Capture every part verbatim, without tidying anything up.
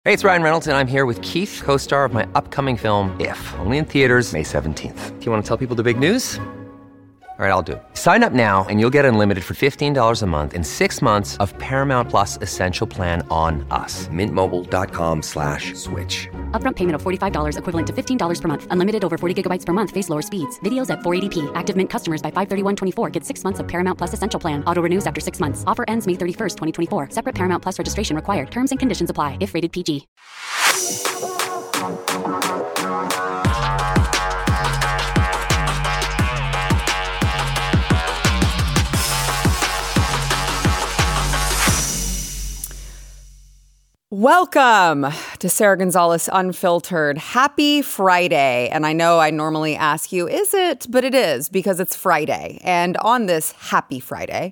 Hey, it's Ryan Reynolds, and I'm here with Keith, co-star of my upcoming film, If, only in theaters May seventeenth. Do you want to tell people the big news? All right, I'll do it. Sign up now and you'll get unlimited for fifteen dollars a month and six months of Paramount Plus Essential Plan on us. Mint Mobile dot com slash switch. Upfront payment of forty-five dollars equivalent to fifteen dollars per month. Unlimited over forty gigabytes per month. Face lower speeds. Videos at four eighty p. Active Mint customers by five thirty-one twenty-four get six months of Paramount Plus Essential Plan. Auto renews after six months. Offer ends May thirty-first, twenty twenty-four. Separate Paramount Plus registration required. Terms and conditions apply if rated P G. Welcome to Sarah Gonzalez Unfiltered. Happy Friday. And I know I normally ask you, is it? But it is, because it's Friday. And on this happy Friday,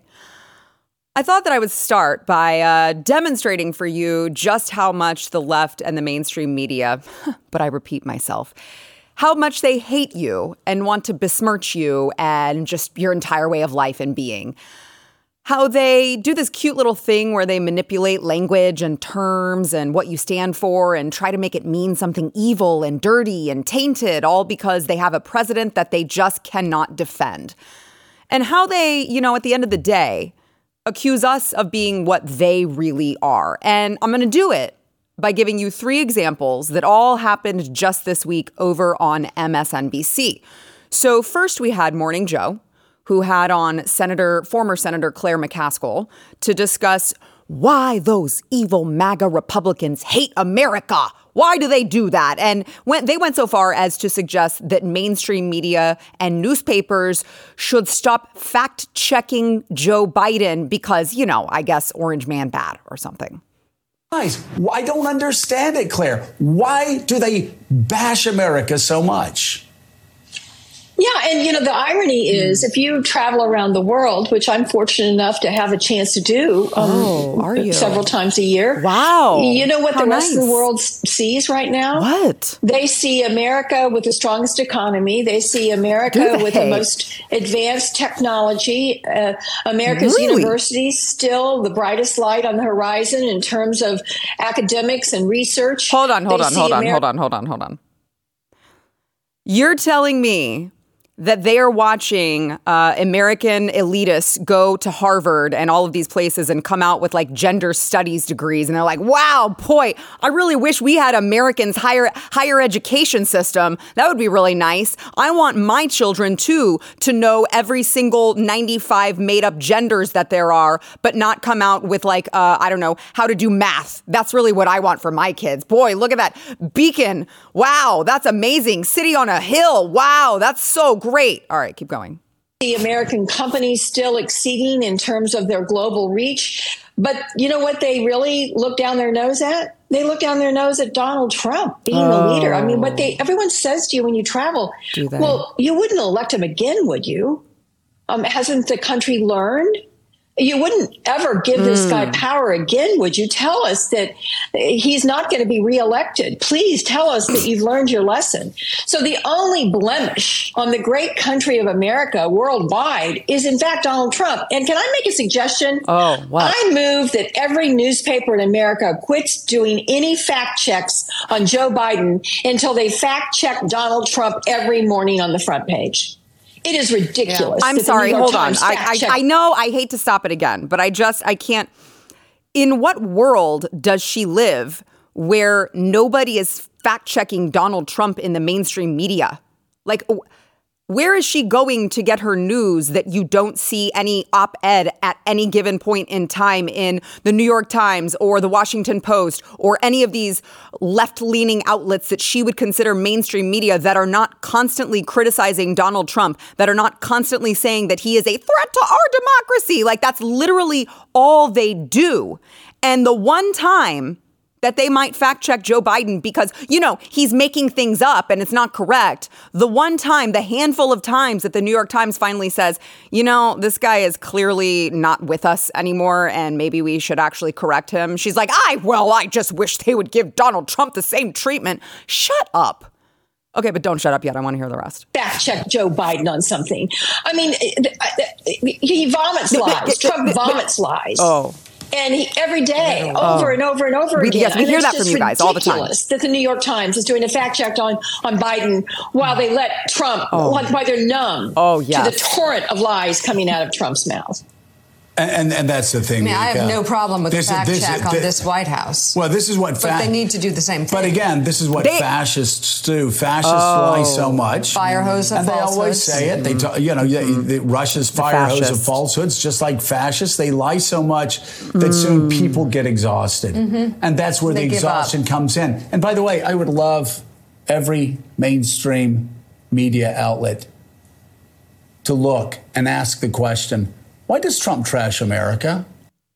I thought that I would start by uh, demonstrating for you just how much the left and the mainstream media, but I repeat myself, how much they hate you and want to besmirch you and just your entire way of life and being. How they do this cute little thing where they manipulate language and terms and what you stand for and try to make it mean something evil and dirty and tainted, all because they have a president that they just cannot defend. And how they, you know, at the end of the day, accuse us of being what they really are. And I'm going to do it by giving you three examples that all happened just this week over on M S N B C. So first we had Morning Joe, who had on Senator, former Senator Claire McCaskill to discuss why those evil MAGA Republicans hate America. Why do they do that? And when they went so far as to suggest that mainstream media and newspapers should stop fact-checking Joe Biden because, you know, I guess Orange Man bad or something. Guys, I don't understand it, Claire. Why do they bash America so much? Yeah, and, you know, the irony is if you travel around the world, which I'm fortunate enough to have a chance to do um, oh, are you? several times a year. Wow. You know what How the rest nice. of the world sees right now? What? They see America with the strongest economy. They see America with the most advanced technology. Uh, America's really? universities still the brightest light on the horizon in terms of academics and research. Hold on, hold they on, hold on, Ameri- hold on, hold on, hold on. You're telling me that they are watching uh, American elitists go to Harvard and all of these places and come out with like gender studies degrees. And they're like, wow, boy, I really wish we had Americans' higher higher education system. That would be really nice. I want my children, too, to know every single ninety-five made up genders that there are, but not come out with like, uh, I don't know, how to do math. That's really what I want for my kids. Boy, look at that beacon. Wow, that's amazing. City on a hill. Wow, that's so great. All right, keep going. The American companies still exceeding in terms of their global reach. But you know what they really look down their nose at? They look down their nose at Donald Trump being oh. the leader. I mean, what they everyone says to you when you travel, well, you wouldn't elect him again, would you? Um, hasn't the country learned? You wouldn't ever give mm. this guy power again, would you? Tell us that he's not going to be reelected. Please tell us that you've learned your lesson. So the only blemish on the great country of America worldwide is, in fact, Donald Trump. And can I make a suggestion? Oh, what? I move that every newspaper in America quits doing any fact checks on Joe Biden until they fact check Donald Trump every morning on the front page. It is ridiculous. Yeah. I'm sorry. Hold on. I, I, I know I hate to stop it again, but I just I can't. In what world does she live where nobody is fact checking Donald Trump in the mainstream media? Like, where is she going to get her news that you don't see any op-ed at any given point in time in the New York Times or the Washington Post or any of these left-leaning outlets that she would consider mainstream media that are not constantly criticizing Donald Trump, that are not constantly saying that he is a threat to our democracy? Like, that's literally all they do. And the one time that they might fact check Joe Biden because, you know, he's making things up and it's not correct. The one time, the handful of times that the New York Times finally says, you know, this guy is clearly not with us anymore and maybe we should actually correct him. She's like, I, well, I just wish they would give Donald Trump the same treatment. Shut up. Okay, but don't shut up yet. I want to hear the rest. Fact check Joe Biden on something. I mean, he vomits lies. Trump vomits lies. Oh. And he, every day, oh. over and over and over we, again. Yes, we and hear that from you guys all the time. That the New York Times is doing a fact check on, on Biden while they let Trump, oh. while they're numb oh, yes. to the torrent of lies coming out of Trump's mouth. And, and and that's the thing. I mean, I have no problem with this, the fact this, check this, on this, this White House. Well, this is what... Fa- but they need to do the same thing. But again, this is what they, fascists do. Fascists oh, lie so much. Fire hose of and falsehoods. And they always say it. They, talk, you know, mm. they, Russia's fire hose of falsehoods, just like fascists. They lie so much that mm. soon people get exhausted. Mm-hmm. And that's where they the exhaustion comes in. And by the way, I would love every mainstream media outlet to look and ask the question, why does Trump trash America?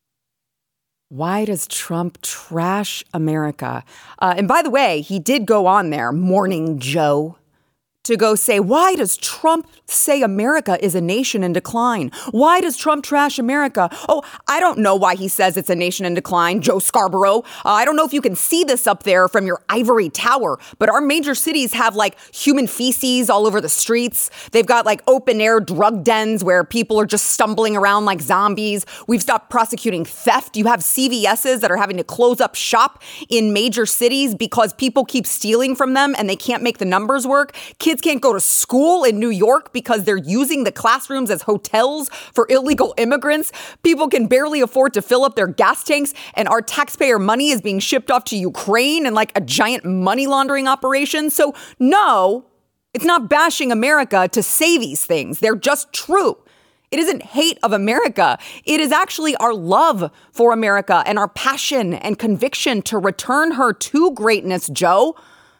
Why does Trump trash America? Uh, and by the way, he did go on there, Morning Joe, to go say, why does Trump say America is a nation in decline? Why does Trump trash America? Oh, I don't know why he says it's a nation in decline, Joe Scarborough. Uh, I don't know if you can see this up there from your ivory tower, but our major cities have like human feces all over the streets. They've got like open air drug dens where people are just stumbling around like zombies. We've stopped prosecuting theft. You have C V S's that are having to close up shop in major cities because people keep stealing from them and they can't make the numbers work. Kids can't go to school in New York because they're using the classrooms as hotels for illegal immigrants. People can barely afford to fill up their gas tanks, and our taxpayer money is being shipped off to Ukraine in like a giant money laundering operation. So no, it's not bashing America to say these things. They're just true. It isn't hate of America. It is actually our love for America and our passion and conviction to return her to greatness, Joe.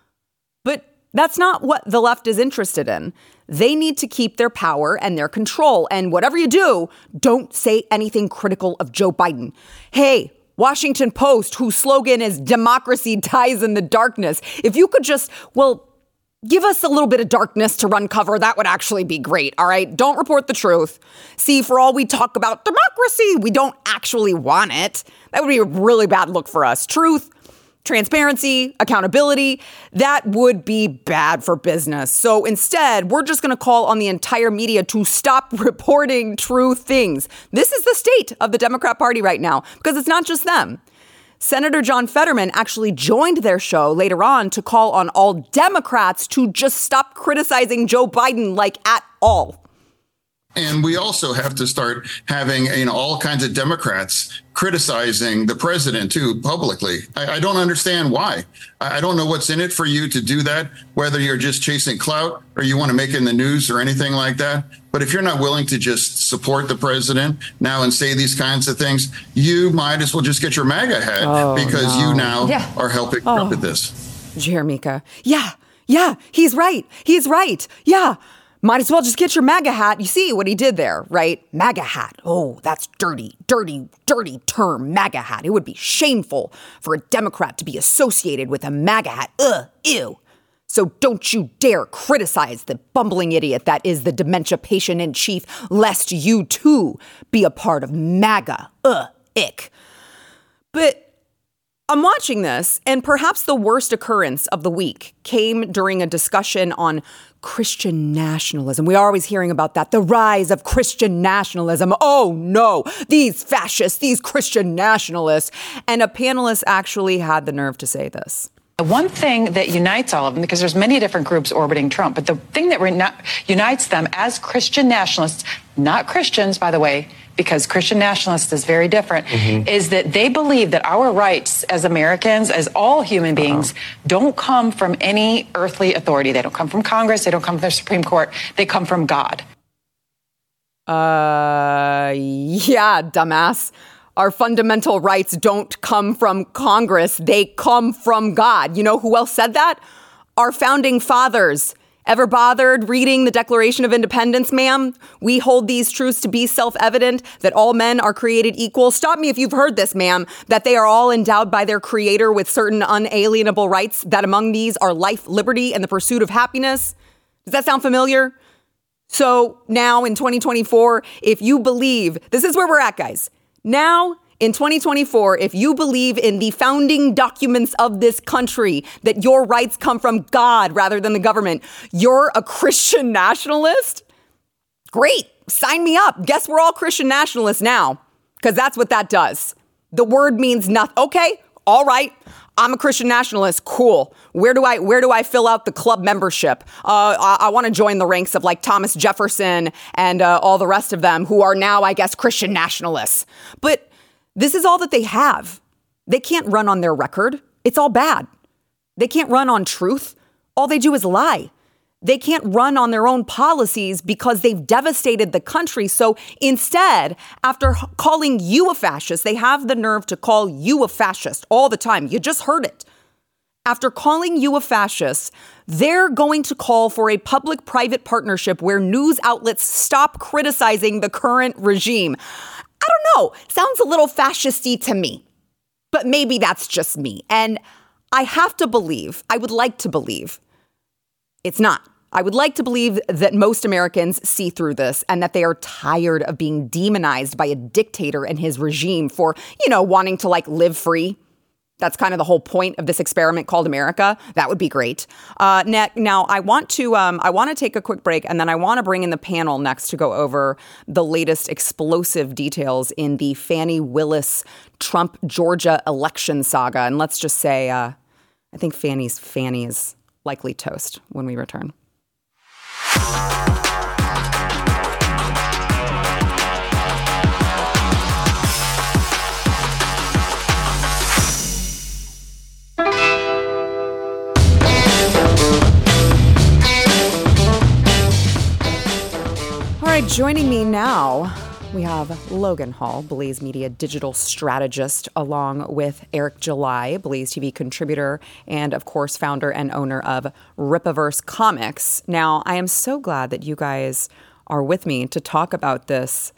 But that's not what the left is interested in. They need to keep their power and their control. And whatever you do, don't say anything critical of Joe Biden. Hey, Washington Post, whose slogan is democracy dies in the darkness. If you could just, well, give us a little bit of darkness to run cover, that would actually be great. All right. Don't report the truth. See, for all we talk about democracy, we don't actually want it. That would be a really bad look for us. Truth, transparency, accountability, that would be bad for business. So instead, we're just going to call on the entire media to stop reporting true things. This is the state of the Democrat Party right now, because it's not just them. Senator John Fetterman actually joined their show later on to call on all Democrats to just stop criticizing Joe Biden, like at all. And we also have to start having, you know, all kinds of Democrats criticizing the president, too, publicly. I, I don't understand why. I, I don't know what's in it for you to do that, whether you're just chasing clout or you want to make it in the news or anything like that. But if you're not willing to just support the president now and say these kinds of things, you might as well just get your MAGA hat oh, because no. you now yeah. are helping oh. Trump with this. Jeremica. Yeah, yeah, he's right. He's right. Yeah. Might as well just get your MAGA hat. You see what he did there, right? MAGA hat. Oh, that's dirty, dirty, dirty term, MAGA hat. It would be shameful for a Democrat to be associated with a MAGA hat. Ugh, ew. So don't you dare criticize the bumbling idiot that is the dementia patient in chief, lest you too be a part of MAGA. Ugh, ick. But I'm watching this, and perhaps the worst occurrence of the week came during a discussion on Christian nationalism. We are always hearing about that, the rise of Christian nationalism. Oh no, these fascists, these Christian nationalists. And a panelist actually had the nerve to say this. One thing that unites all of them, because there's many different groups orbiting Trump, but the thing that re- unites them as Christian nationalists, not Christians, by the way, because Christian nationalist is very different, mm-hmm. is that they believe that our rights as Americans, as all human beings, uh-huh. don't come from any earthly authority. They don't come from Congress. They don't come from the Supreme Court. They come from God. Uh, yeah, dumbass. Our fundamental rights don't come from Congress. They come from God. You know who else said that? Our founding fathers. Ever bothered reading the Declaration of Independence, ma'am? We hold these truths to be self-evident, that all men are created equal. Stop me if you've heard this, ma'am, that they are all endowed by their creator with certain unalienable rights, that among these are life, liberty, and the pursuit of happiness. Does that sound familiar? So now in twenty twenty-four, if you believe, this is where we're at, guys. Now, in twenty twenty-four, if you believe in the founding documents of this country, that your rights come from God rather than the government, you're a Christian nationalist? Great. Sign me up. Guess we're all Christian nationalists now, because that's what that does. The word means nothing. Okay, all right. I'm a Christian nationalist. Cool. Where do I where do I fill out the club membership? Uh, I, I want to join the ranks of like Thomas Jefferson and uh, all the rest of them who are now, I guess, Christian nationalists. But this is all that they have. They can't run on their record. It's all bad. They can't run on truth. All they do is lie. They can't run on their own policies because they've devastated the country. So instead, after calling you a fascist, they have the nerve to call you a fascist all the time. You just heard it. After calling you a fascist, they're going to call for a public-private partnership where news outlets stop criticizing the current regime. I don't know. Sounds a little fascist-y to me. But maybe that's just me. And I have to believe, I would like to believe, it's not. I would like to believe that most Americans see through this and that they are tired of being demonized by a dictator and his regime for, you know, wanting to like live free. That's kind of the whole point of this experiment called America. That would be great. Uh, ne- now, I want to um, I want to take a quick break, and then I want to bring in the panel next to go over the latest explosive details in the Fani Willis Trump Georgia election saga. And let's just say, uh, I think Fanny's Fanny is likely toast when we return. All right, joining me now, we have Logan Hall, Blaze Media digital strategist, along with Eric July, Blaze T V contributor, and of course, founder and owner of Ripaverse Comics. Now, I am so glad that you guys are with me to talk about this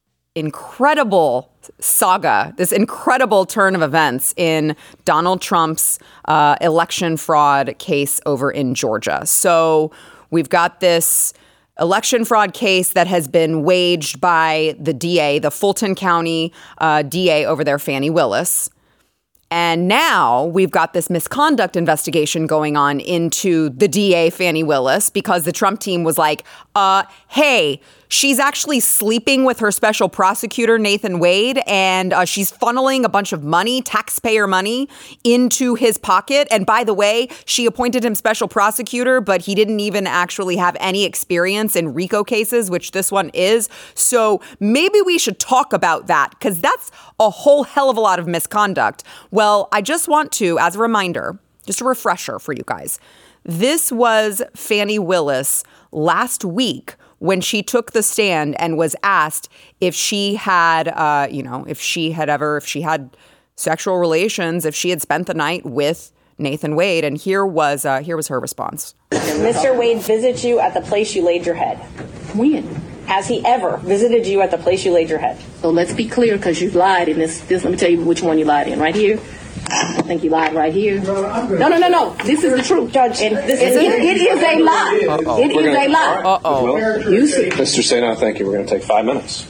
incredible saga, this incredible turn of events in Donald Trump's uh, election fraud case over in Georgia. So we've got this election fraud case that has been waged by the D A, the Fulton County uh, D A over there, Fani Willis. And now we've got this misconduct investigation going on into the D A, Fani Willis, because the Trump team was like, uh, hey, she's actually sleeping with her special prosecutor, Nathan Wade, and uh, she's funneling a bunch of money, taxpayer money, into his pocket. And by the way, she appointed him special prosecutor, but he didn't even actually have any experience in RICO cases, which this one is. So maybe we should talk about that, because that's a whole hell of a lot of misconduct. Well, I just want to, as a reminder, just a refresher for you guys, this was Fani Willis last week when she took the stand and was asked if she had, uh, you know, if she had ever, if she had sexual relations, if she had spent the night with Nathan Wade. And here was, uh, here was her response. Mister Wade visited you at the place you laid your head. When? Has he ever visited you at the place you laid your head? So let's be clear, because you've lied in this, this. Let me tell you which one you lied in. Right here. I think you lied right here. No, no, no, no. no. This is the truth, Judge. And this is, it, it is a lie. Uh-oh. It is gonna, a lie. Uh-oh. Well, you see. Mister Sena, thank you. We're going to take five minutes.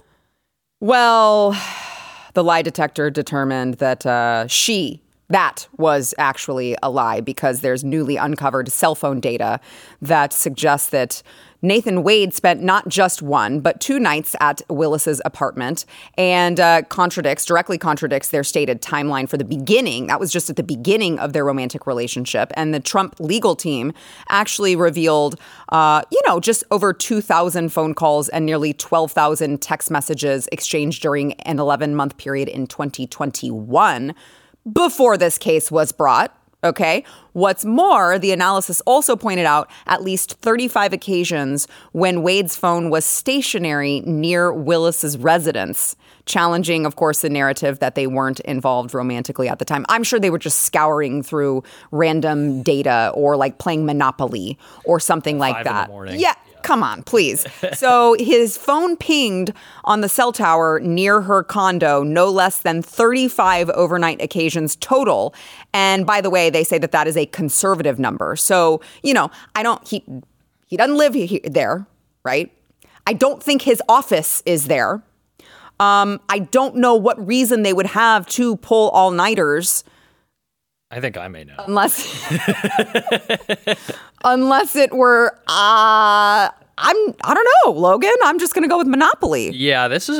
Well, the lie detector determined that uh, she, that was actually a lie, because there's newly uncovered cell phone data that suggests that Nathan Wade spent not just one, but two nights at Willis's apartment, and uh, contradicts, directly contradicts their stated timeline for the beginning. That was just at the beginning of their romantic relationship. And the Trump legal team actually revealed, uh, you know, just over two thousand phone calls and nearly twelve thousand text messages exchanged during an eleven-month period in twenty twenty-one before this case was brought. Okay. What's more, the analysis also pointed out at least thirty-five occasions when Wade's phone was stationary near Willis's residence, challenging, of course, the narrative that they weren't involved romantically at the time. I'm sure they were just scouring through random data or like playing Monopoly or something like Five that. In the morning. Yeah. Come on, please. So his phone pinged on the cell tower near her condo no less than thirty-five overnight occasions total. And by the way, they say that that is a conservative number. So, you know, I don't, he, he doesn't live he, there, right? I don't think his office is there. Um, I don't know what reason they would have to pull all-nighters. I think I may know. Unless, unless it were, uh, I'm, I don't know, Logan. I'm just going to go with Monopoly. Yeah, this is a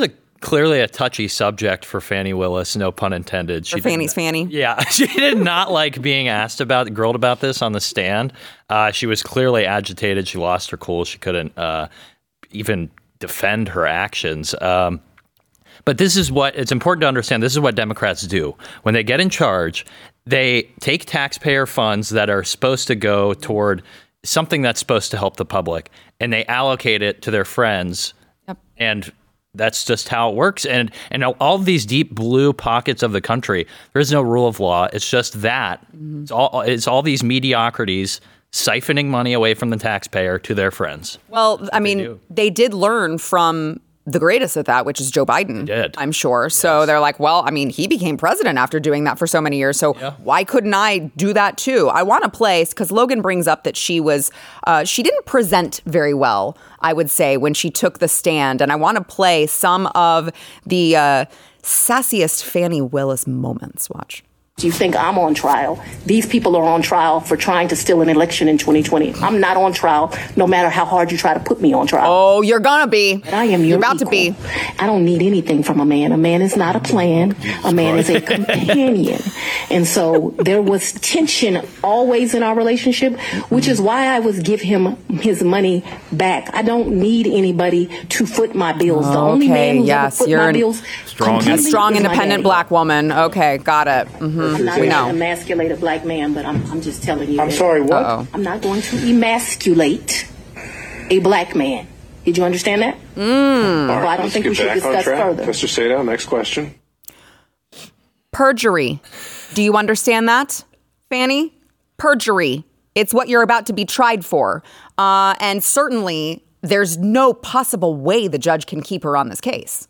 clearly a touchy subject for Fani Willis, no pun intended. She for Fanny's Fanny. Yeah, she did not like being asked about, grilled about this on the stand. Uh, she was clearly agitated. She lost her cool. She couldn't uh, even defend her actions. Um, but this is what, it's important to understand, this is what Democrats do. When they get in charge, they take taxpayer funds that are supposed to go toward something that's supposed to help the public, and they allocate it to their friends. Yep. And that's just how it works. And and all of these deep blue pockets of the country, there is no rule of law. It's just that. Mm-hmm. It's all it's all these mediocrities siphoning money away from the taxpayer to their friends. Well, I mean, they, they did learn from the greatest at that, which is Joe Biden, did. I'm sure. Yes. So they're like, well, I mean, he became president after doing that for so many years. So yeah. why couldn't I do that too? I want to place, because Logan brings up that she was, uh, she didn't present very well, I would say, when she took the stand. And I want to play some of the uh, sassiest Fani Willis moments. Watch. Do you think I'm on trial? These people are on trial for trying to steal an election in twenty twenty. I'm not on trial, no matter how hard you try to put me on trial. Oh, you're gonna be. But I am your You're about equal. to be. I don't need anything from a man. A man is not a plan. A man is a companion. And so there was tension always in our relationship, which is why I would give him his money back. I don't need anybody to foot my bills. The okay, only man who's yes, ever foot you're my an, bills strong, a strong, independent black woman. Okay, got it. Mm-hmm. I'm not we going know. to emasculate a black man, but I'm, I'm just telling you. I'm sorry, what? Uh-oh. I'm not going to emasculate a black man. Did you understand that? Mm. Well, I don't think we should discuss further. Mister Sato, next question. Perjury. Do you understand that, Fani? Perjury. It's what you're about to be tried for. Uh, and certainly, there's no possible way the judge can keep her on this case.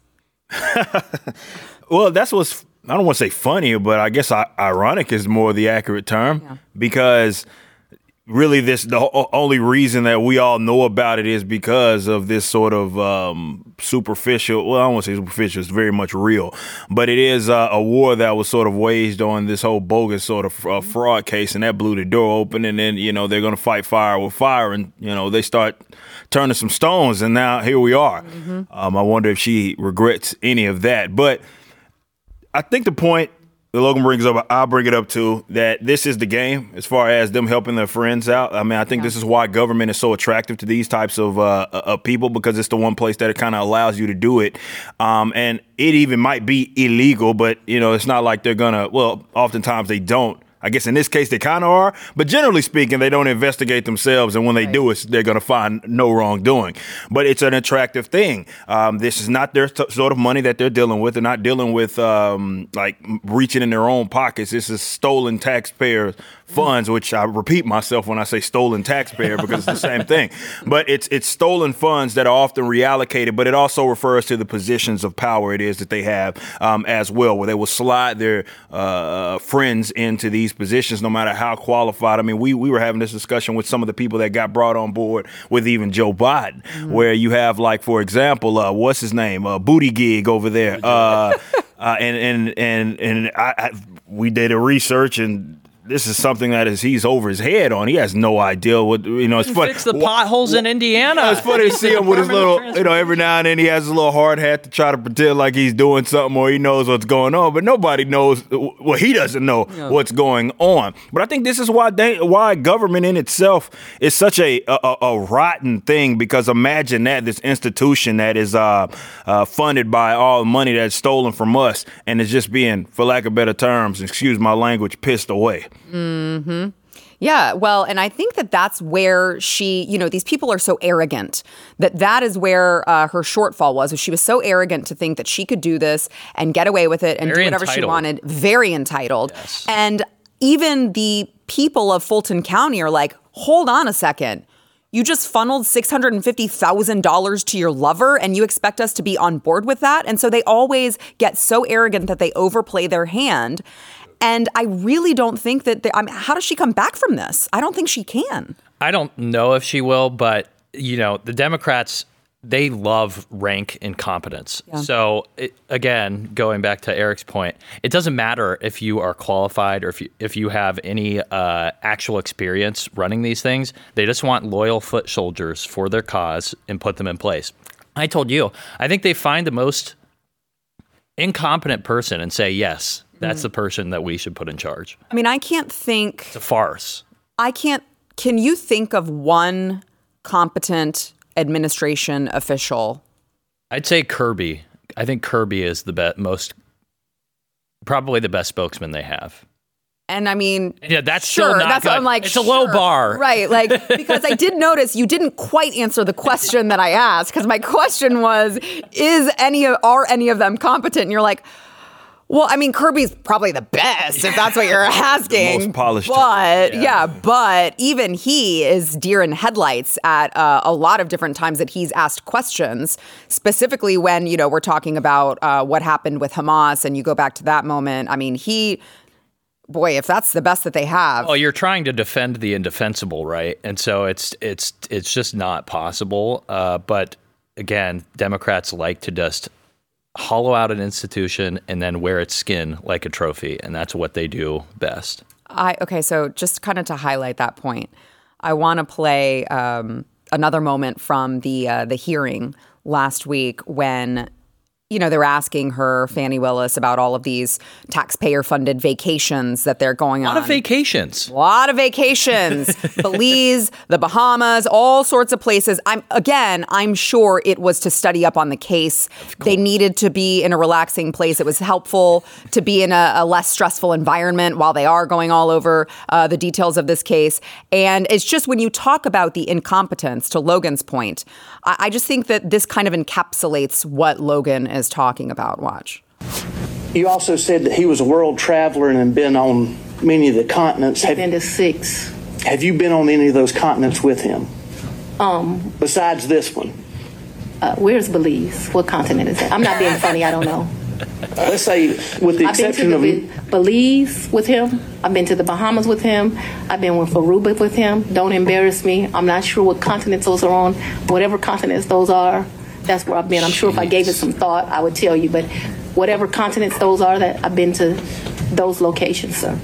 Well, that's what's, I don't want to say funny, but I guess I, ironic is more the accurate term, yeah. because really this the only reason that we all know about it is because of this sort of um, superficial, well, I don't want to say superficial, it's very much real, but it is uh, a war that was sort of waged on this whole bogus sort of uh, fraud case, and that blew the door open, and then, you know, they're going to fight fire with fire, and, you know, they start turning some stones, and now here we are. Mm-hmm. Um, I wonder if she regrets any of that, but I think the point that Logan brings up, I'll bring it up too, that this is the game as far as them helping their friends out. I mean, I think yeah. this is why government is so attractive to these types of, uh, of people, because it's the one place that it kind of allows you to do it. Um, and it even might be illegal, but, you know, it's not like they're going to, well, oftentimes they don't. I guess in this case they kind of are, but generally speaking, they don't investigate themselves, and when they right. do it, they're going to find no wrongdoing. But it's an attractive thing. Um, this is not their t- sort of money that they're dealing with. They're not dealing with um, like reaching in their own pockets. This is stolen taxpayer funds, which I repeat myself when I say stolen taxpayer because it's the same thing. But it's it's stolen funds that are often reallocated, but it also refers to the positions of power it is that they have um, as well, where they will slide their uh, friends into these positions, no matter how qualified. I mean, we we were having this discussion with some of the people that got brought on board with even Joe Biden, mm-hmm. where you have, like, for example, uh, what's his name, uh, Booty Gig over there, uh, uh, and and and and I, I, we did a research, and this is something that is he's over his head on. He has no idea what, you know, it's funny. Fix the potholes in Indiana. Yeah, it's funny to see him with his little, you know, every now and then he has his little hard hat to try to pretend like he's doing something or he knows what's going on, but nobody knows, well, he doesn't know yeah. what's going on. But I think this is why they, why government in itself is such a, a, a rotten thing, because imagine that, this institution that is uh, uh, funded by all the money that's stolen from us and is just being, for lack of better terms, excuse my language, pissed away. Mm-hmm. Yeah, well, and I think that that's where she, you know, these people are so arrogant that that is where uh, her shortfall was. She was so arrogant to think that she could do this and get away with it and very do whatever entitled. she wanted. Very entitled. Yes. And even the people of Fulton County are like, hold on a second. You just funneled six hundred fifty thousand dollars to your lover and you expect us to be on board with that? And so they always get so arrogant that they overplay their hand. And I really don't think that, I mean, how does she come back from this? I don't think she can. I don't know if she will, but, you know, the Democrats, they love rank incompetence. Yeah. So, it, again, going back to Eric's point, it doesn't matter if you are qualified or if you, if you have any uh, actual experience running these things. They just want loyal foot soldiers for their cause and put them in place. I told you, I think they find the most incompetent person and say, yes, that's mm. the person that we should put in charge. I mean, I can't think. It's a farce. I can't. Can you think of one competent administration official? I'd say Kirby. I think Kirby is the be- most, probably the best spokesman they have. And I mean, yeah, that's sure, still not that's good. What I'm like, it's sure. a low bar. Right. Like, because I did notice you didn't quite answer the question that I asked, because my question was, is any of, are any of them competent? And you're like, well, I mean, Kirby's probably the best, if that's what you're asking. The most polished. But, yeah. yeah, but even he is deer in headlights at uh, a lot of different times that he's asked questions, specifically when, you know, we're talking about uh, what happened with Hamas, and you go back to that moment. I mean, he... Boy, if that's the best that they have. Well, you're trying to defend the indefensible, right? And so it's it's it's just not possible. Uh, but again, Democrats like to just hollow out an institution and then wear its skin like a trophy, and that's what they do best. I okay, so just kind of to highlight that point, I want to play um, another moment from the uh, the hearing last week when, you know, they're asking her, Fani Willis, about all of these taxpayer-funded vacations that they're going on. A lot of vacations. A lot of vacations. Belize, the Bahamas, all sorts of places. I'm again, I'm sure it was to study up on the case. They needed to be in a relaxing place. It was helpful to be in a, a less stressful environment while they are going all over uh, the details of this case. And it's just when you talk about the incompetence, to Logan's point, I, I just think that this kind of encapsulates what Logan is talking about. Watch. You also said that he was a world traveler and had been on many of the continents. I've been to six. Have you been on any of those continents with him? Um. Besides this one? Uh, where's Belize? What continent is that? I'm not being funny. I don't know. Uh, let's say, with the I've exception been of to the Belize with him. I've been to the Bahamas with him. I've been with Aruba with him. Don't embarrass me. I'm not sure what continents those are on. Whatever continents those are, that's where I've been. I'm sure if I gave it some thought, I would tell you. But whatever continents those are, that I've been to those locations, sir.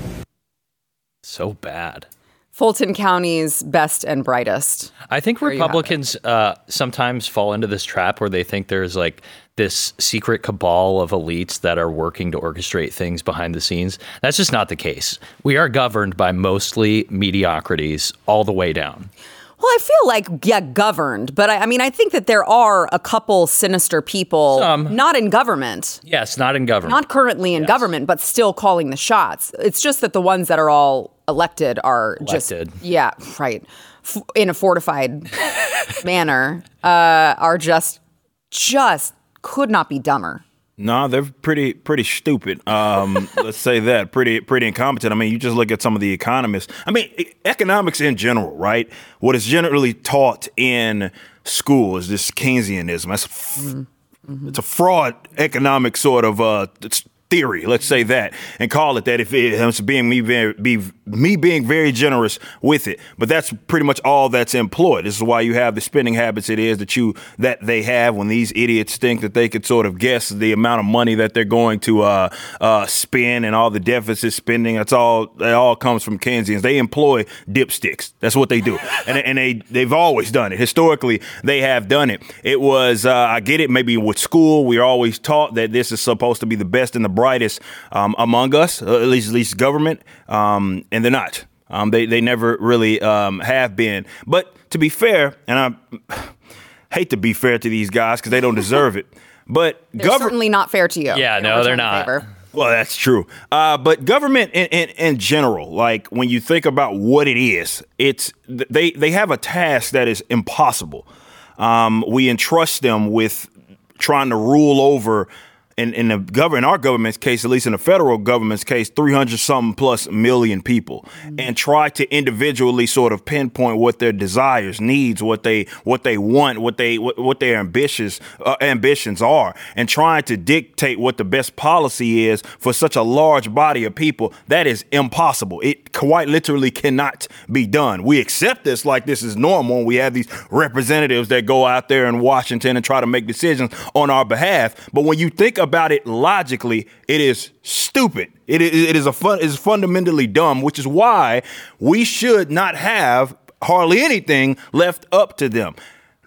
So bad. Fulton County's best and brightest. I think there Republicans uh, sometimes fall into this trap where they think there's like this secret cabal of elites that are working to orchestrate things behind the scenes. That's just not the case. We are governed by mostly mediocrities all the way down. Well, I feel like, yeah, governed. But I, I mean, I think that there are a couple sinister people, Some. not in government. Yes, not in government. Not currently in yes. government, but still calling the shots. It's just that the ones that are all elected are elected. just, yeah, right, F- in a fortified manner, uh, are just, just could not be dumber. No, they're pretty pretty stupid. Um, let's say that. Pretty pretty incompetent. I mean, you just look at some of the economists. I mean, economics in general, right? What is generally taught in school is this Keynesianism. That's a f- mm-hmm. It's a fraud economic sort of uh, theory. Let's say that, and call it that. If it ends up being me very, be me being very generous with it, but that's pretty much all that's employed. This is why you have the spending habits it is that you that they have when these idiots think that they could sort of guess the amount of money that they're going to uh, uh, spend and all the deficit spending. That's all. It all comes from Keynesians. They employ dipsticks. That's what they do, and and they they've always done it. Historically, they have done it. It was uh, I get it. Maybe with school, we're always taught that this is supposed to be the best and the brightest um, among us, at least at least government. Um, and they're not. Um, they they never really um, have been. But to be fair, and I hate to be fair to these guys because they don't deserve it. But they're gov- certainly not fair to you. Yeah, no, they're not. Well, that's true. Uh, but government in, in, in general, like when you think about what it is, it's they they have a task that is impossible. Um, we entrust them with trying to rule over. In, in the government, in our government's case, at least in the federal government's case, three hundred something plus million people, mm-hmm. and try to individually sort of pinpoint what their desires, needs, what they what they want, what they what, what their ambitious uh, ambitions are, and trying to dictate what the best policy is for such a large body of people. That is impossible. It quite literally cannot be done. We accept this like this is normal. We have these representatives that go out there in Washington and try to make decisions on our behalf. But when you think about about it logically, it is stupid. It is, it is a fun, it is fundamentally dumb, which is why we should not have hardly anything left up to them.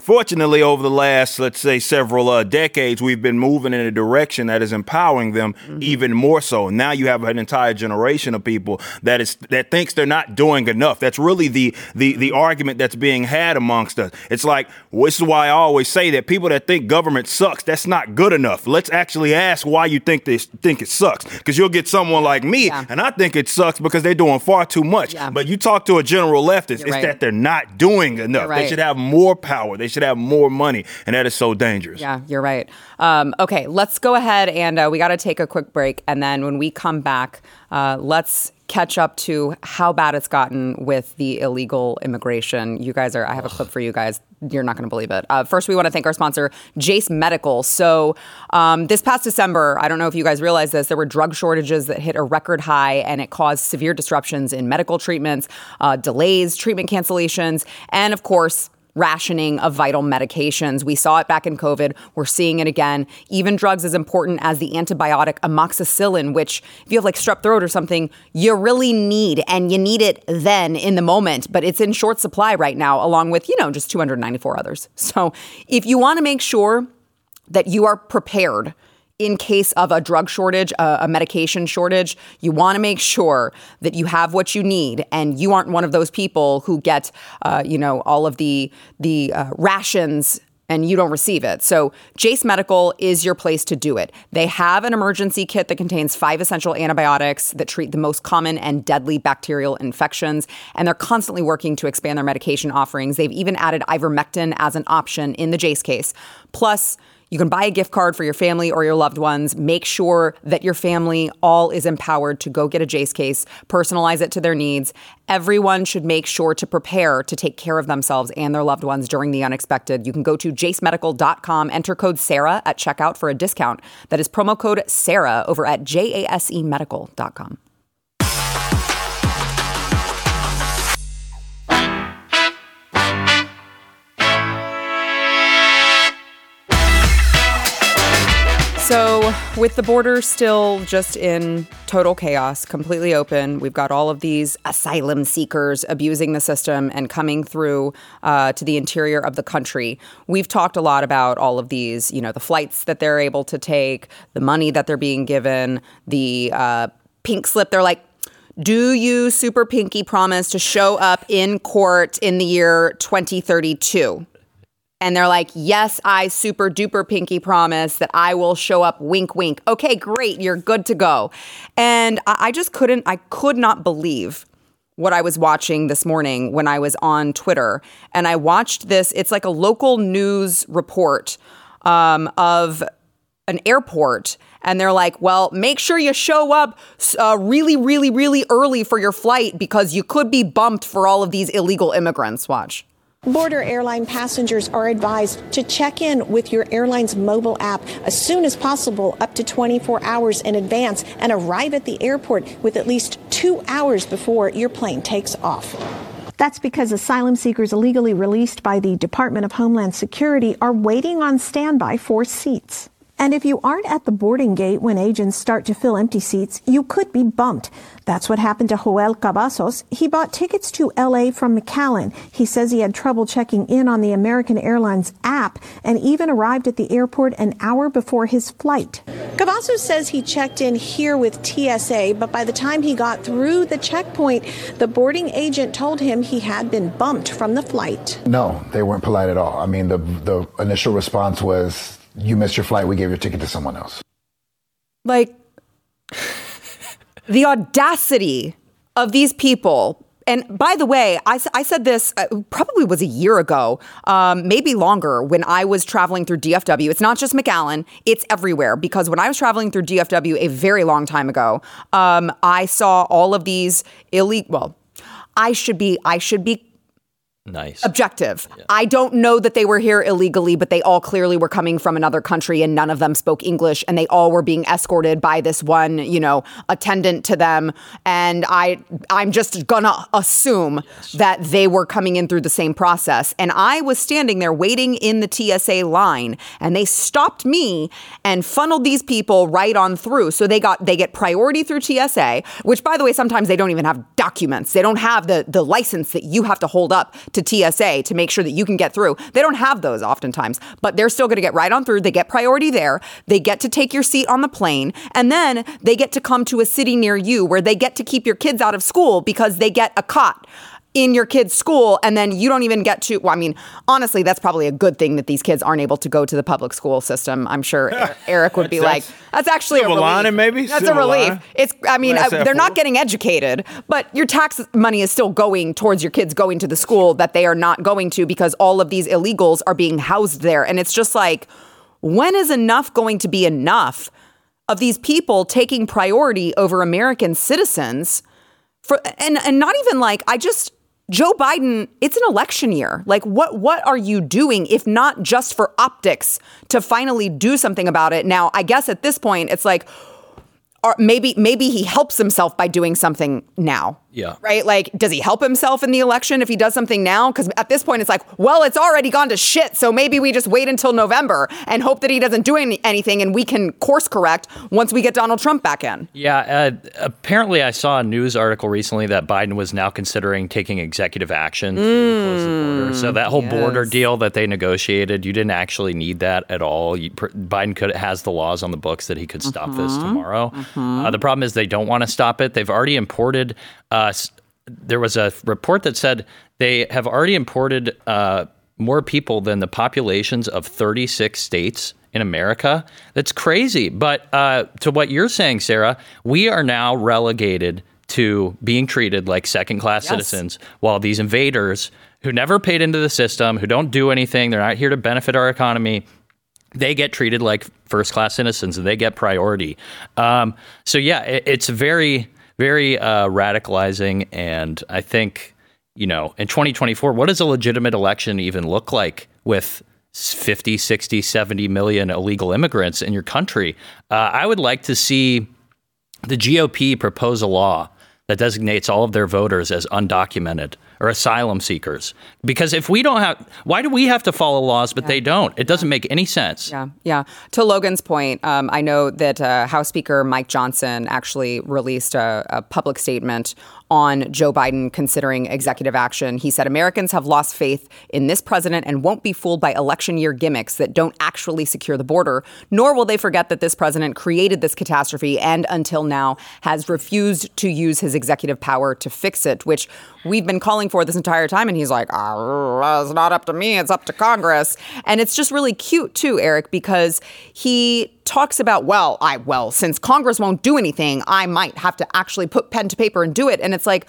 Fortunately, over the last, let's say, several uh, decades, we've been moving in a direction that is empowering them mm-hmm. even more so. Now you have an entire generation of people that is that thinks they're not doing enough. That's really the the the argument that's being had amongst us. It's like, well, this is why I always say that people that think government sucks, that's not good enough. Let's actually ask why you think they think it sucks, because you'll get someone like me, yeah. and I think it sucks because they're doing far too much. Yeah. But you talk to a general leftist, You're it's right. that they're not doing enough. Right. They should have more power. They should have more money, and that is so dangerous. Yeah, you're right. Um, okay, let's go ahead and uh, we got to take a quick break, and then when we come back, uh, let's catch up to how bad it's gotten with the illegal immigration. You guys are, I have a clip for you guys. You're not going to believe it. Uh, first, we want to thank our sponsor, Jase Medical. So um, this past December, I don't know if you guys realize this, there were drug shortages that hit a record high, and it caused severe disruptions in medical treatments, uh, delays, treatment cancellations, and of course, rationing of vital medications. We saw it back in COVID. We're seeing it again. Even drugs as important as the antibiotic amoxicillin, which if you have like strep throat or something, you really need, and you need it then in the moment, but it's in short supply right now, along with, you know, just two hundred ninety-four others. So if you want to make sure that you are prepared in case of a drug shortage, a, a medication shortage, you want to make sure that you have what you need, and you aren't one of those people who get, uh, you know, all of the the uh, rations and you don't receive it. So Jase Medical is your place to do it. They have an emergency kit that contains five essential antibiotics that treat the most common and deadly bacterial infections, and they're constantly working to expand their medication offerings. They've even added ivermectin as an option in the Jase case. Plus, you can buy a gift card for your family or your loved ones. Make sure that your family all is empowered to go get a Jase case, personalize it to their needs. Everyone should make sure to prepare to take care of themselves and their loved ones during the unexpected. You can go to jase medical dot com, enter code Sarah at checkout for a discount. That is promo code Sarah over at jase medical dot com. So with the border still just in total chaos, completely open, we've got all of these asylum seekers abusing the system and coming through uh, to the interior of the country. We've talked a lot about all of these, you know, the flights that they're able to take, the money that they're being given, the uh, pink slip. They're like, do you super pinky promise to show up in court in the year twenty thirty-two? And they're like, yes, I super duper pinky promise that I will show up, wink, wink. Okay, great. You're good to go. And I, I just couldn't, I could not believe what I was watching this morning when I was on Twitter. And I watched this, it's like a local news report um, of an airport. And they're like, well, make sure you show up uh, really, really, really early for your flight because you could be bumped for all of these illegal immigrants. Watch. Border airline passengers are advised to check in with your airline's mobile app as soon as possible, up to twenty-four hours in advance, and arrive at the airport with at least two hours before your plane takes off. That's because asylum seekers illegally released by the Department of Homeland Security are waiting on standby for seats. And if you aren't at the boarding gate when agents start to fill empty seats, you could be bumped. That's what happened to Joel Cavazos. He bought tickets to L A from McAllen. He says he had trouble checking in on the American Airlines app and even arrived at the airport an hour before his flight. Cavazos says he checked in here with T S A, but by the time he got through the checkpoint, the boarding agent told him he had been bumped from the flight. No, they weren't polite at all. I mean, the the initial response was, you missed your flight, we gave your ticket to someone else. Like, the audacity of these people. And by the way, I, I said this uh, probably was a year ago, um, maybe longer, when I was traveling through D F W. It's not just McAllen, it's everywhere. Because when I was traveling through D F W a very long time ago, um, I saw all of these illegal, well, I should be, I should be Nice. Objective. Yeah. I don't know that they were here illegally, but they all clearly were coming from another country and none of them spoke English and they all were being escorted by this one, you know, attendant to them. And I, I'm just gonna assume yes. that they were coming in through the same process. And I was standing there waiting in the T S A line and they stopped me and funneled these people right on through. So they got, they get priority through T S A, which by the way, sometimes they don't even have documents. They don't have the, the license that you have to hold up to T S A to make sure that you can get through. They don't have those oftentimes, but they're still going to get right on through. They get priority there. They get to take your seat on the plane, and then they get to come to a city near you where they get to keep your kids out of school because they get a cot in your kid's school, and then you don't even get to, well, I mean, honestly, that's probably a good thing that these kids aren't able to go to the public school system. I'm sure Eric would be like, that's actually a relief. Lining, maybe? That's Silver a relief. lining. It's, I mean, uh, they're not getting educated, but your tax money is still going towards your kids going to the school that they are not going to because all of these illegals are being housed there. And it's just like, when is enough going to be enough of these people taking priority over American citizens? For and, and not even like, I just... Joe Biden, it's an election year. Like, what what are you doing if not just for optics to finally do something about it? Now, I guess at this point, it's like, or maybe maybe he helps himself by doing something now. Yeah. Right? Like, does he help himself in the election if he does something now? Because at this point, it's like, well, it's already gone to shit. So maybe we just wait until November and hope that he doesn't do any, anything and we can course correct once we get Donald Trump back in. Yeah. Uh, apparently, I saw a news article recently that Biden was now considering taking executive action to mm, close the border. So that whole yes. border deal that they negotiated, you didn't actually need that at all. You, Biden could has the laws on the books that he could stop mm-hmm. this tomorrow. Mm-hmm. Uh, the problem is they don't want to stop it. They've already imported Uh, there was a report that said they have already imported uh, more people than the populations of thirty-six states in America. That's crazy. But uh, to what you're saying, Sarah, we are now relegated to being treated like second-class yes. citizens while these invaders who never paid into the system, who don't do anything, they're not here to benefit our economy, they get treated like first-class citizens and they get priority. Um, so, yeah, it, it's very... Very uh, radicalizing. And I think, you know, in twenty twenty-four, what does a legitimate election even look like with fifty, sixty, seventy million illegal immigrants in your country? Uh, I would like to see the G O P propose a law that designates all of their voters as undocumented or asylum seekers. Because if we don't have, why do we have to follow laws, but yeah. they don't? It doesn't make any sense. Yeah, yeah. To Logan's point, um, I know that uh, House Speaker Mike Johnson actually released a, a public statement on Joe Biden considering executive action. He said Americans have lost faith in this president and won't be fooled by election year gimmicks that don't actually secure the border, nor will they forget that this president created this catastrophe and until now has refused to use his executive power to fix it, which we've been calling for this entire time. And he's like, oh, it's not up to me, it's up to Congress. And it's just really cute, too, Eric, because he talks about, well, I well, since Congress won't do anything, I might have to actually put pen to paper and do it. And it's like,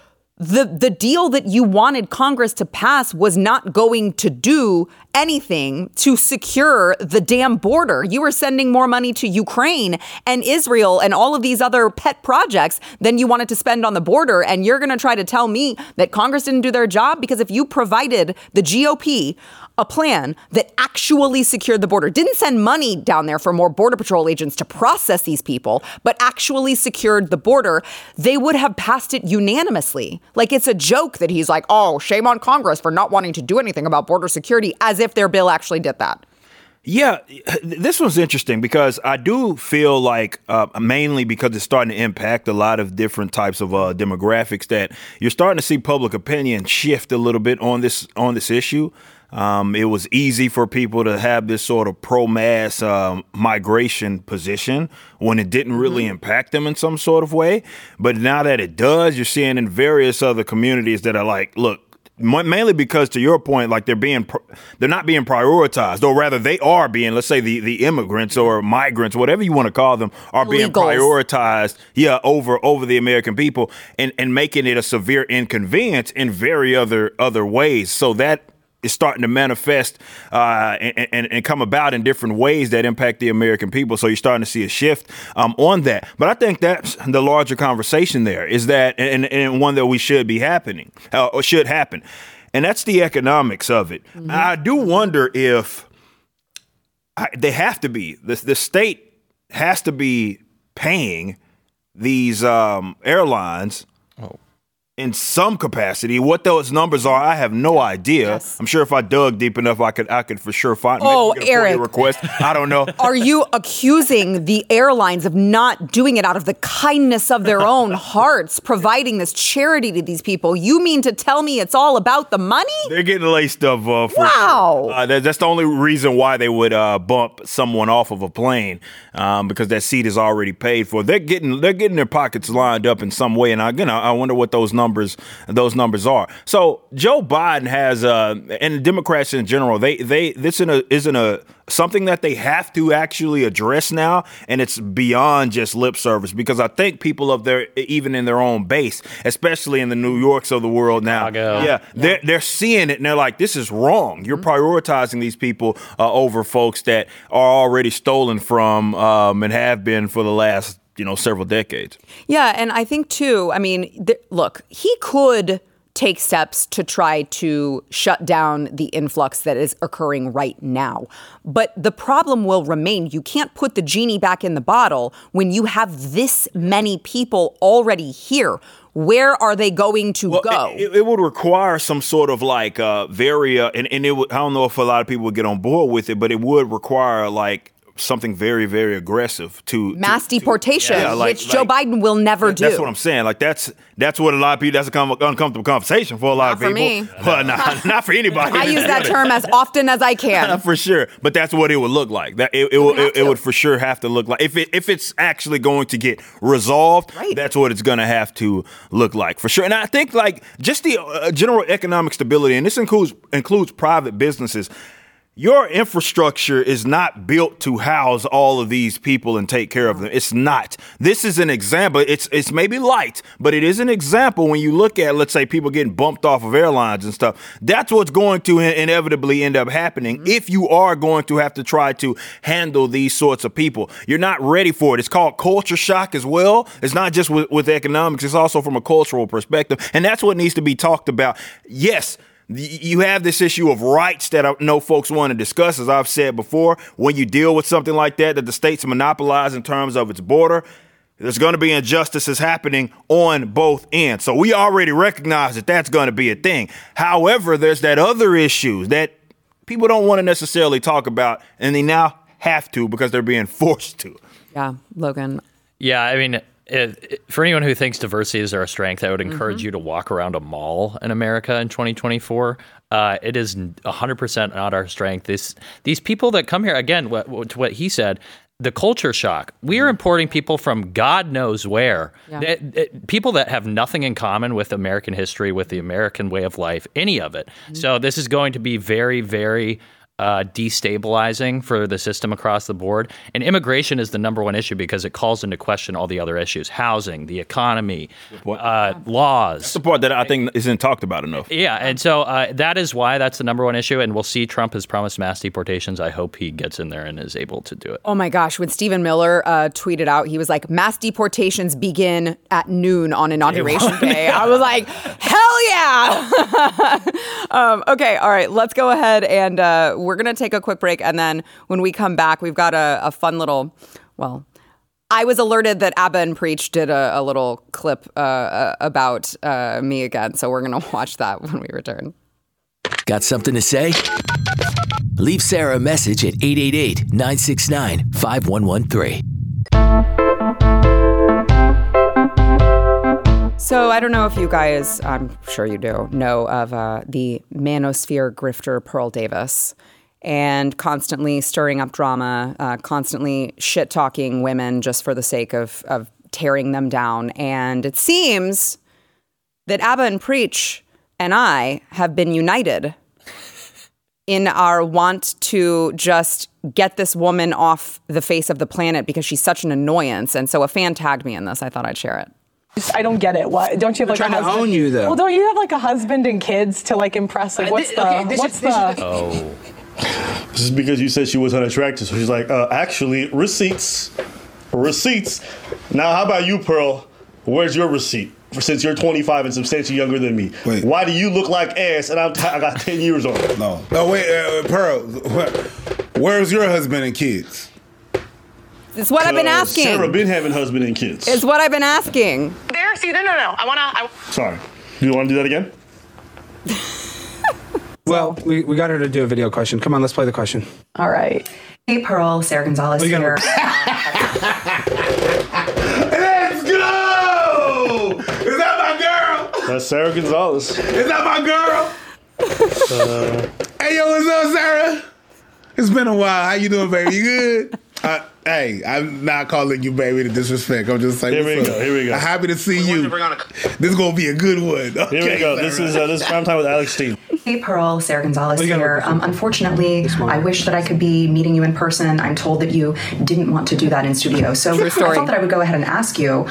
the the deal that you wanted Congress to pass was not going to do anything to secure the damn border. You were sending more money to Ukraine and Israel and all of these other pet projects than you wanted to spend on the border. And you're going to try to tell me that Congress didn't do their job? Because if you provided the G O P a plan that actually secured the border, didn't send money down there for more Border Patrol agents to process these people, but actually secured the border, they would have passed it unanimously. Like, it's a joke that he's like, oh, shame on Congress for not wanting to do anything about border security, as if their bill actually did that. Yeah, this one's interesting because I do feel like uh, mainly because it's starting to impact a lot of different types of uh, demographics that you're starting to see public opinion shift a little bit on this on this issue. Um, it was easy for people to have this sort of pro-mass um, migration position when it didn't really mm-hmm. impact them in some sort of way. But now that it does, you're seeing in various other communities that are like, look, mainly because, to your point, like they're being, they're not being prioritized, or rather they are being, let's say the, the immigrants or migrants, whatever you want to call them, are Illegals. being prioritized, yeah, over over the American people, and, and making it a severe inconvenience in very other other ways. So that is starting to manifest uh, and, and, and come about in different ways that impact the American people. So you're starting to see a shift um, on that. But I think that's the larger conversation there is that, and, and one that we should be happening uh, or should happen. And that's the economics of it. Mm-hmm. I do wonder if I, they have to be, the, the state has to be paying these um, airlines oh. in some capacity. What those numbers are, I have no idea. Yes. I'm sure if I dug deep enough, I could I could for sure find. Oh, maybe get a Eric. request. I don't know. Are you accusing the airlines of not doing it out of the kindness of their own hearts, providing this charity to these people? You mean to tell me it's all about the money? They're getting laced up. Uh, for wow. Sure. Uh, that, that's the only reason why they would uh, bump someone off of a plane, um, because that seat is already paid for. They're getting they're getting their pockets lined up in some way, and again, I, I wonder what those numbers those numbers are. So Joe Biden has, uh, and Democrats in general, they they this isn't a, isn't a something that they have to actually address now, and it's beyond just lip service, because I think people of their even in their own base, especially in the New Yorks of the world now, Chicago. yeah, they're they're seeing it and they're like, this is wrong. You're mm-hmm. prioritizing these people uh, over folks that are already stolen from um, and have been for the last, you know, several decades. Yeah, and I think too, I mean, th- look, he could take steps to try to shut down the influx that is occurring right now. But the problem will remain. You can't put the genie back in the bottle when you have this many people already here. Where are they going to well, go? It, it would require some sort of like uh, very, uh, and, and it would, I don't know if a lot of people would get on board with it, but it would require like something very, very aggressive to mass to, deportation, to, yeah, like, which Joe like, Biden will never that, do. That's what I'm saying. Like that's that's what a lot of people. That's a com- uncomfortable conversation for a lot not of people. For me. Well, not, not for anybody. I use that term as often as I can. For sure, but that's what it would look like. That it, it, it, it, it would for sure have to look like if it if it's actually going to get resolved. Right. That's what it's going to have to look like for sure. And I think like just the uh, general economic stability, and this includes includes private businesses. Your infrastructure is not built to house all of these people and take care of them. It's not. This is an example. It's it's maybe light, but it is an example when you look at, let's say, people getting bumped off of airlines and stuff. That's what's going to inevitably end up happening mm-hmm. if you are going to have to try to handle these sorts of people. You're not ready for it. It's called culture shock as well. It's not just with, with economics. It's also from a cultural perspective. And that's what needs to be talked about. Yes, you have this issue of rights that I know folks want to discuss. As I've said before, when you deal with something like that, that the states monopolize in terms of its border, there's going to be injustices happening on both ends. So we already recognize that that's going to be a thing. However, there's that other issue that people don't want to necessarily talk about, and they now have to because they're being forced to. Yeah, Logan. Yeah, I mean, It, it, for anyone who thinks diversity is our strength, I would encourage mm-hmm. you to walk around a mall in America in twenty twenty-four. Uh, it is one hundred percent not our strength. This, these people that come here, again, what, what, to what he said, the culture shock. We are importing people from God knows where. Yeah. It, it, people that have nothing in common with American history, with the American way of life, any of it. Mm-hmm. So this is going to be very, very Uh, destabilizing for the system across the board. And immigration is the number one issue because it calls into question all the other issues: housing, the economy, uh, laws. That's the part that I think isn't talked about enough. Yeah, and so uh, that is why that's the number one issue. And we'll see. Trump has promised mass deportations. I hope he gets in there and is able to do it. Oh my gosh, when Stephen Miller uh, tweeted out, he was like, mass deportations begin at noon on Inauguration Day. I was like, hell yeah! um, okay, all right, let's go ahead and uh, we're going to take a quick break. And then when we come back, we've got a, a fun little, well, I was alerted that Abba and Preach did a, a little clip uh, about uh, me again. So we're going to watch that when we return. Got something to say? Leave Sarah a message at eight eight eight, nine six nine, five one one three. So I don't know if you guys, I'm sure you do, know of uh, the manosphere grifter Pearl Davis, and constantly stirring up drama, uh, constantly shit-talking women just for the sake of, of tearing them down. And it seems that Abba and Preach and I have been united in our want to just get this woman off the face of the planet because she's such an annoyance. And so a fan tagged me in this. I thought I'd share it. I don't get it. Why don't you have like trying a husband? to own you though? Well, don't you have like a husband and kids to like impress? Like, what's uh, the? okay, this what's is, the? This is, oh. This is because you said she was unattractive. So she's like, uh, actually, receipts, receipts. Now, how about you, Pearl? Where's your receipt? For, since you're twenty-five and substantially younger than me, wait. Why do you look like ass and I'm t- I got ten years on it? No, no, wait, uh, Pearl. Where's your husband and kids? It's what I've been asking. Sarah been having husband and kids. It's what I've been asking. There, see, no, no, no. I wanna. I... Sorry. Do you want to do that again? Well, we, we got her to do a video question. Come on, let's play the question. All right. Hey, Pearl, Sarah Gonzalez here. Gonna... Let's go! Is that my girl? That's Sarah Gonzalez. Is that my girl? Uh, hey, yo, what's up, Sarah? It's been a while. How you doing, baby? You good? Uh, hey, I'm not calling you baby to disrespect. I'm just saying. Here we what's go. up? Here we go. I'm happy to see you. This is gonna be a good one. Okay, here we go. This is uh, this is Prime Time with Alex Steen. Hey, Pearl, Sarah Gonzalez here. Um, unfortunately, I wish that I could be meeting you in person. I'm told that you didn't want to do that in studio. So I thought that I would go ahead and ask you.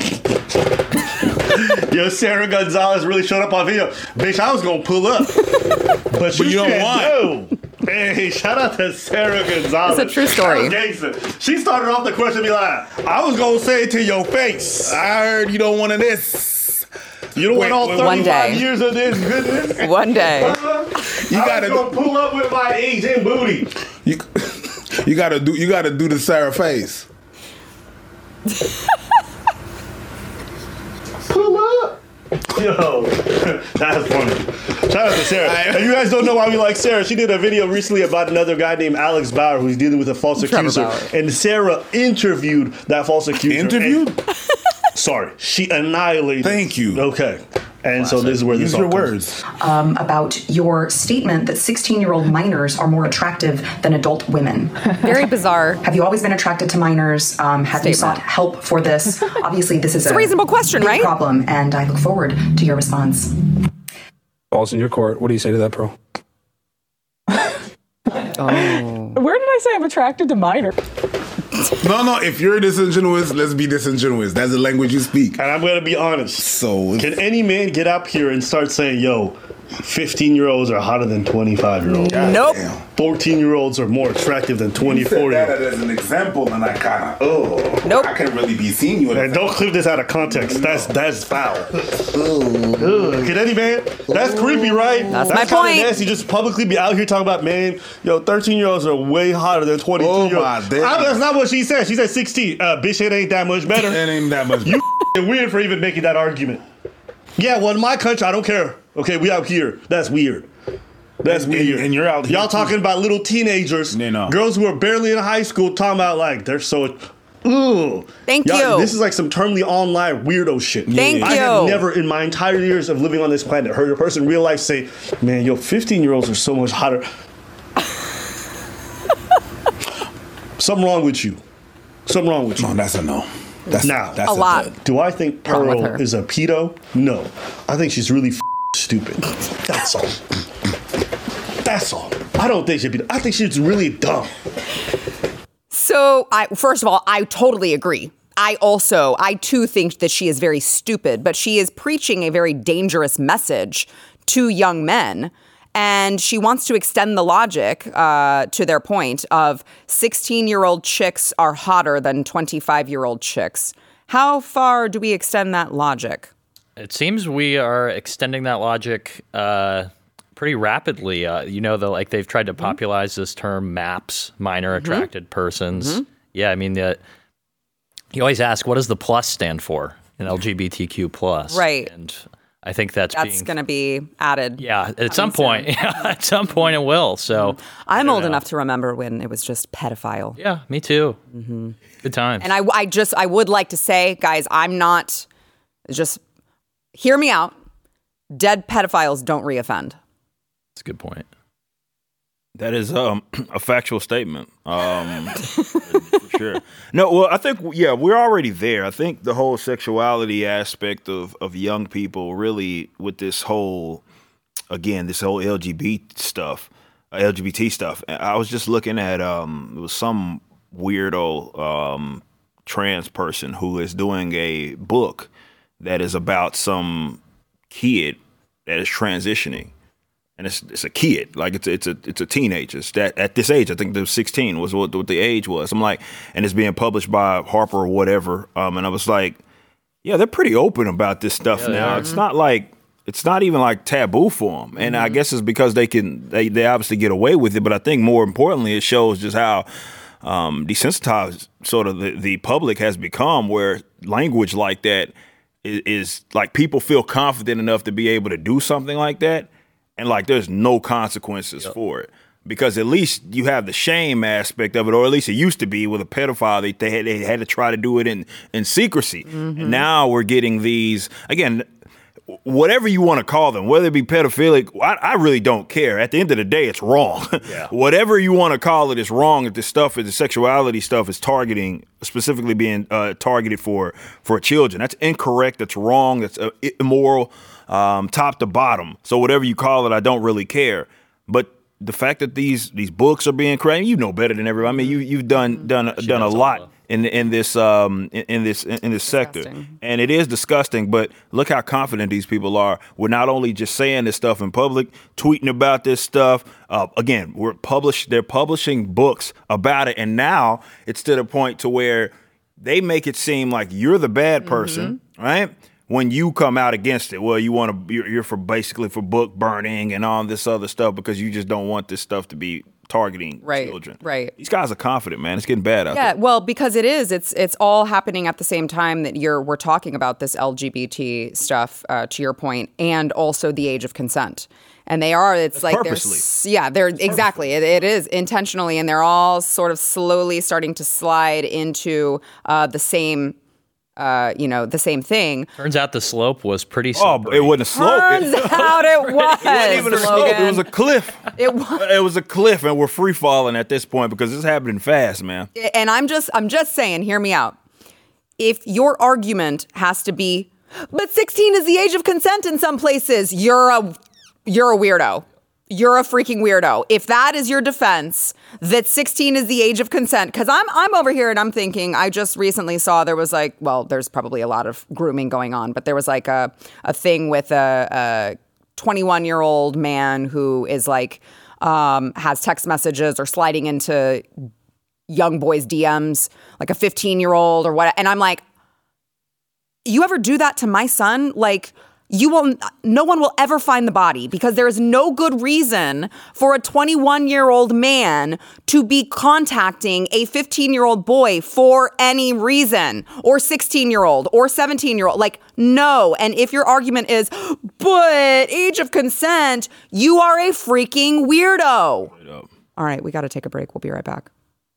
Yo, Sarah Gonzalez really showed up on video. Bitch, I was gonna pull up, but you, you don't want. No. Hey, shout out to Sarah Gonzalez. It's a true story. She started off the question be like, I was gonna say it to your face. I heard you don't want of this. You don't Wait, want all wait, thirty-five one day. years of this goodness? One day. Uh, You I gotta was gonna pull up with my Asian booty. You, you gotta do. You gotta do the Sarah face. Pull up. Yo, that's funny. Shout out to Sarah. And you guys don't know why we like Sarah. She did a video recently about another guy named Alex Bauer who's dealing with a false accuser. And Sarah interviewed that false accuser. Interviewed? And, sorry, she annihilated. Thank you. Okay. And so this is where this Use your all comes. words. Um, about your statement that sixteen-year-old minors are more attractive than adult women. Very bizarre. Have you always been attracted to minors? Um, have you sought help for this? Obviously, this is It's a reasonable question, big right? problem, and I look forward to your response. Balls in your court. What do you say to that, Pearl? Oh. Where did I say I'm attracted to minors? No, no. If you're disingenuous, let's be disingenuous. That's the language you speak. And I'm gonna be honest. So, can any man get up here and start saying, "Yo, fifteen-year-olds are hotter than twenty-five-year-olds"? Nope. fourteen-year-olds are more attractive than twenty-four-year-olds. You said that as an example, and I kind of, oh, nope. I can really be seeing you. And don't clip this out of context. That's that's foul. Ugh. Can any man? That's creepy, right? That's, that's my point. Nasty. Just publicly be out here talking about, man, yo, thirteen-year-olds are way hotter than twenty-two-year-olds. Oh my I, that's not what she said. She said sixteen. Uh, bitch, it ain't that much better. It ain't that much better. You weird for even making that argument. Yeah, well, in my country, I don't care. Okay, we out here. That's weird. That's and, weird. And you're out here. Y'all talking about little teenagers, you know. girls who are barely in high school, talking about like they're so. Ooh. Thank Y'all, you. This is like some terminally online weirdo shit. Thank I you. have never in my entire years of living on this planet heard a person in real life say, "Man, yo, fifteen-year-olds are so much hotter." Something wrong with you. Something wrong with you. No, that's a no. That's now, that's a lot. Do I think Wrong with Pearl her. is a pedo? No. I think she's really f- stupid. That's all. That's all. I don't think she's a pedo. I think she's really dumb. So, I first of all, I totally agree. I also, I too think that she is very stupid, but she is preaching a very dangerous message to young men. And she wants to extend the logic uh, to their point of sixteen-year-old chicks are hotter than twenty-five-year-old chicks. How far do we extend that logic? It seems we are extending that logic uh, pretty rapidly. Uh, you know, the, like they've tried to popularize this term MAPS, minor Mm-hmm. attracted persons. Mm-hmm. Yeah, I mean, the, you always ask, what does the plus stand for in L G B T Q plus? Right. And I think that's That's being, going to be added. yeah, at some point. Yeah, at some point it will. So I'm old know. enough to remember when it was just pedophile. yeah, me too. Mm-hmm. Good times. And I, I just, I would like to say, guys, I'm not, just hear me out. Dead pedophiles don't reoffend. That's a good point. That is um, a factual statement, um, for sure. No, well, I think, yeah, we're already there. I think the whole sexuality aspect of, of young people really with this whole, again, this whole L G B T stuff, uh, L G B T stuff. I was just looking at, um, it was some weirdo um, trans person who is doing a book that is about some kid that is transitioning. And it's it's a kid, like it's it's a it's a teenager. It's that at this age, I think the sixteen was what, what the age was. I'm like, and it's being published by Harper or whatever. Um, and I was like, yeah, they're pretty open about this stuff Yeah, now. It's not like it's not even like taboo for them. And mm-hmm. I guess it's because they can they they obviously get away with it. But I think more importantly, it shows just how um, desensitized sort of the, the public has become, where language like that is, is like people feel confident enough to be able to do something like that, and like there's no consequences yep. for it. Because at least you have the shame aspect of it, or at least it used to be with a pedophile. They, they, had, they had to try to do it in, in secrecy. Mm-hmm. And now we're getting these, again, whatever you want to call them, whether it be pedophilic, I, I really don't care. At the end of the day, it's wrong. Yeah. Whatever you want to call it is wrong. If the stuff, if the sexuality stuff is targeting, specifically being uh, targeted for, for children, that's incorrect. That's wrong. That's uh, immoral, um, top to bottom. So whatever you call it, I don't really care. But the fact that these these books are being created, you know better than everybody. I mean, you you've done done she done a lot in in this um in, in this in this sector, and it is disgusting. But look how confident these people are. We're not only just saying this stuff in public, tweeting about this stuff. Uh, again, we're published. They're publishing books about it, and now it's to the point to where they make it seem like you're the bad person, mm-hmm. right? When you come out against it, well, you want to, you're, you're for basically for book burning and all this other stuff because you just don't want this stuff to be targeting right, children. Right. These guys are confident, man. It's getting bad out yeah, there. Well, because it is. It's it's all happening at the same time that you're we're talking about this L G B T stuff, uh, to your point, and also the age of consent. And they are, it's like, purposely. They're, yeah, they're it's exactly, it, it is intentionally, and they're all sort of slowly starting to slide into uh, the same Uh, you know, the same thing. Turns out the slope was pretty slippery. Oh, it wasn't a slope. Turns it, out it was. It wasn't even a slope. It was a cliff. It was. It was a cliff, and we're free falling at this point because it's happening fast, man. And I'm just, I'm just saying, hear me out. If your argument has to be, but sixteen is the age of consent in some places, you're a, you're a weirdo. You're a freaking weirdo. If that is your defense, that sixteen is the age of consent, because I'm I'm over here and I'm thinking, I just recently saw there was like, well, there's probably a lot of grooming going on, but there was like a, a thing with a, a twenty-one-year-old man who is like, um, has text messages or sliding into young boys' D Ms, like a fifteen-year-old or what. And I'm like, you ever do that to my son? Like, you will, no one will ever find the body because there is no good reason for a twenty-one-year-old man to be contacting a fifteen-year-old boy for any reason, or sixteen-year-old or seventeen-year-old. Like, no. And if your argument is, but age of consent, you are a freaking weirdo. All right, we got to take a break. We'll be right back.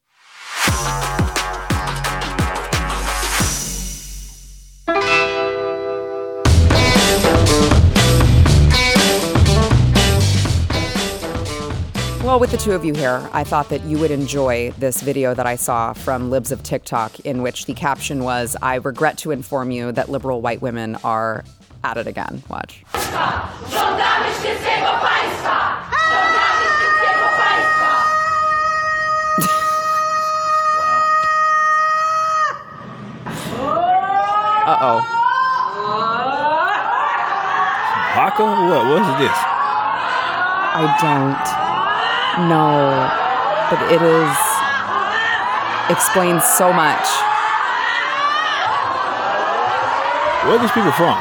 Well, with the two of you here, I thought that you would enjoy this video that I saw from Libs of TikTok, in which the caption was, "I regret to inform you that liberal white women are at it again." Watch. Uh-oh. Haka? What? What is this? I don't know, but it is explains so much. Where are these people from?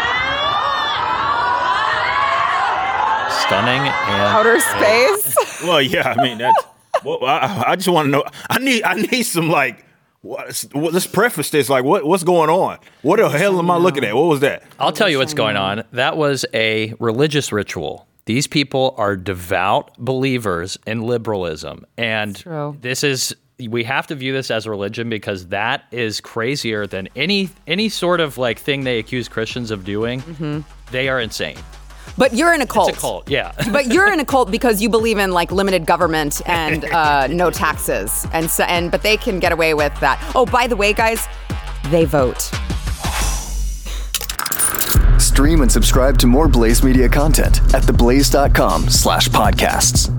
Stunning and outer space. Well, yeah, I mean that's. Well, I, I just want to know. I need. I need some like. What, let's preface this. Like, what, what's going on? What the hell am I looking at? What was that? I'll tell you what's going on. That was a religious ritual. These people are devout believers in liberalism. And this is, we have to view this as a religion because that is crazier than any any sort of like thing they accuse Christians of doing. Mm-hmm. They are insane. But you're in a cult. It's a cult, yeah. But you're in a cult because you believe in like limited government and uh, no taxes, and so and but they can get away with that. Oh, by the way, guys, they vote. Stream and subscribe to more Blaze Media content at theblaze dot com slash podcasts.